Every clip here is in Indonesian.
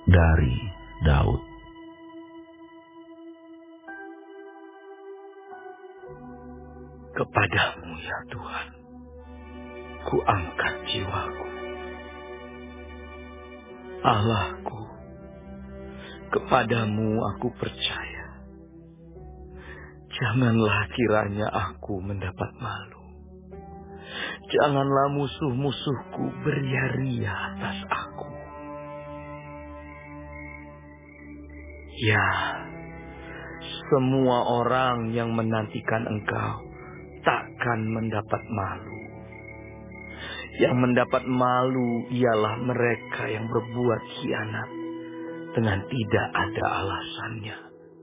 Dari Daud. Kepadamu ya Tuhan, ku angkat jiwaku. Allahku, kepadamu aku percaya. Janganlah kiranya aku mendapat malu. Janganlah musuh-musuhku beria-ria atas aku. Ya, semua orang yang menantikan Engkau takkan mendapat malu. Yang mendapat malu ialah mereka yang berbuat khianat dengan tidak ada alasannya.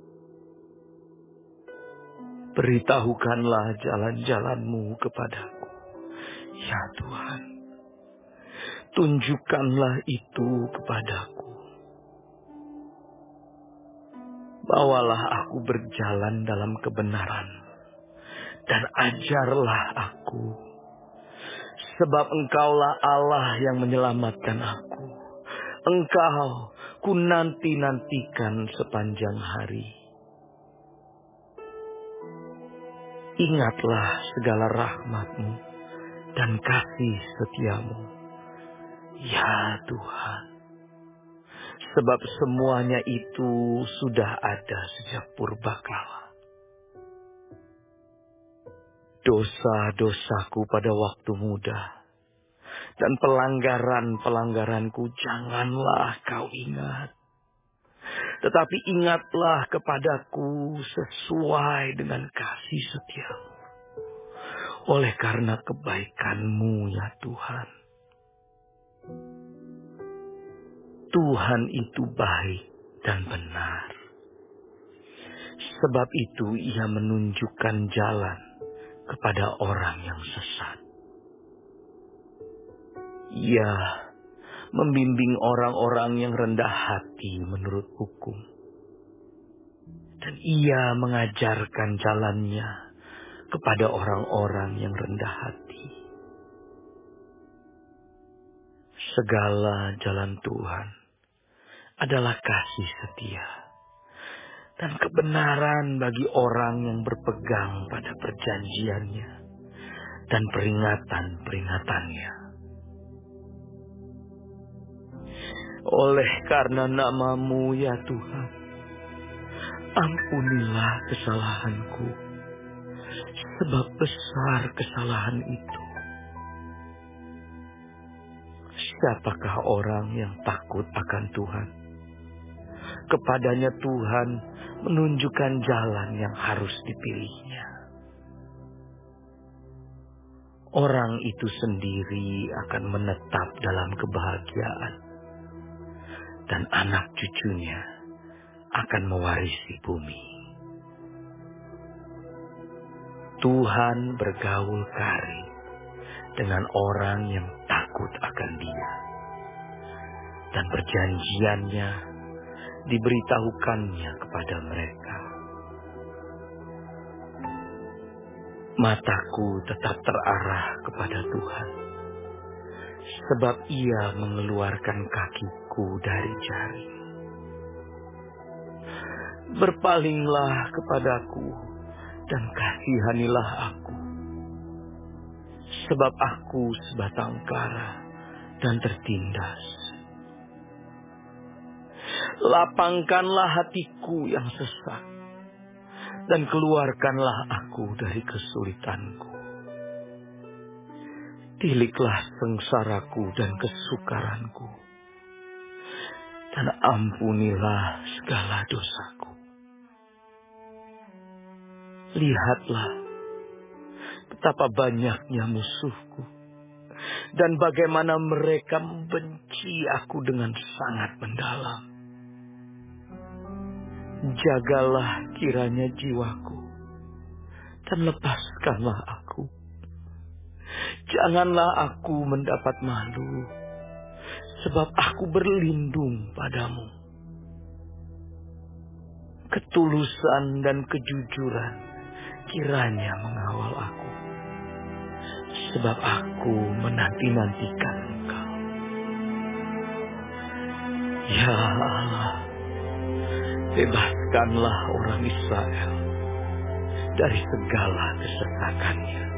Beritahukanlah jalan-jalan-Mu kepadaku, ya Tuhan. Tunjukkanlah itu kepadaku. Bawalah aku berjalan dalam kebenaran, dan ajarlah aku. Sebab Engkaulah Allah yang menyelamatkan aku. Engkau ku nanti-nantikan sepanjang hari. Ingatlah segala rahmat-Mu dan kasih setia-Mu, ya Tuhan. Sebab semuanya itu sudah ada sejak purbakala. Dosa-dosaku pada waktu muda dan pelanggaran-pelanggaranku janganlah Kau ingat. Tetapi ingatlah kepadaku sesuai dengan kasih setia-Mu. Oleh karena kebaikan-Mu ya Tuhan. Tuhan itu baik dan benar. Sebab itu Ia menunjukkan jalan kepada orang yang sesat. Ia membimbing orang-orang yang rendah hati menurut hukum. Dan Ia mengajarkan jalannya kepada orang-orang yang rendah hati. Segala jalan Tuhan adalah kasih setia dan kebenaran bagi orang yang berpegang pada perjanjiannya dan peringatan-peringatannya. Oleh karena nama-Mu ya Tuhan, ampunilah kesalahanku, sebab besar kesalahan itu. Siapakah orang yang takut akan Tuhan? Kepadanya Tuhan menunjukkan jalan yang harus dipilihnya. Orang itu sendiri akan menetap dalam kebahagiaan, dan anak cucunya akan mewarisi bumi. Tuhan bergaul karib dengan orang yang takut akan Dia, dan perjanjiannya diberitahukannya kepada mereka. Mataku tetap terarah kepada Tuhan, sebab Ia mengeluarkan kakiku dari jaring. Berpalinglah kepadaku dan kasihanilah aku, sebab aku sebatang kara dan tertindas. Lapangkanlah hatiku yang sesak, dan keluarkanlah aku dari kesulitanku. Tiliklah sengsaraku dan kesukaranku, dan ampunilah segala dosaku. Lihatlah betapa banyaknya musuhku, dan bagaimana mereka membenci aku dengan sangat mendalam. Jagalah kiranya jiwaku, dan lepaskanlah aku. Janganlah aku mendapat malu, sebab aku berlindung padamu. Ketulusan dan kejujuran kiranya mengawal aku, sebab aku menanti-nantikan Engkau. Ya Allah, bebaskanlah orang Israel dari segala kesesakannya.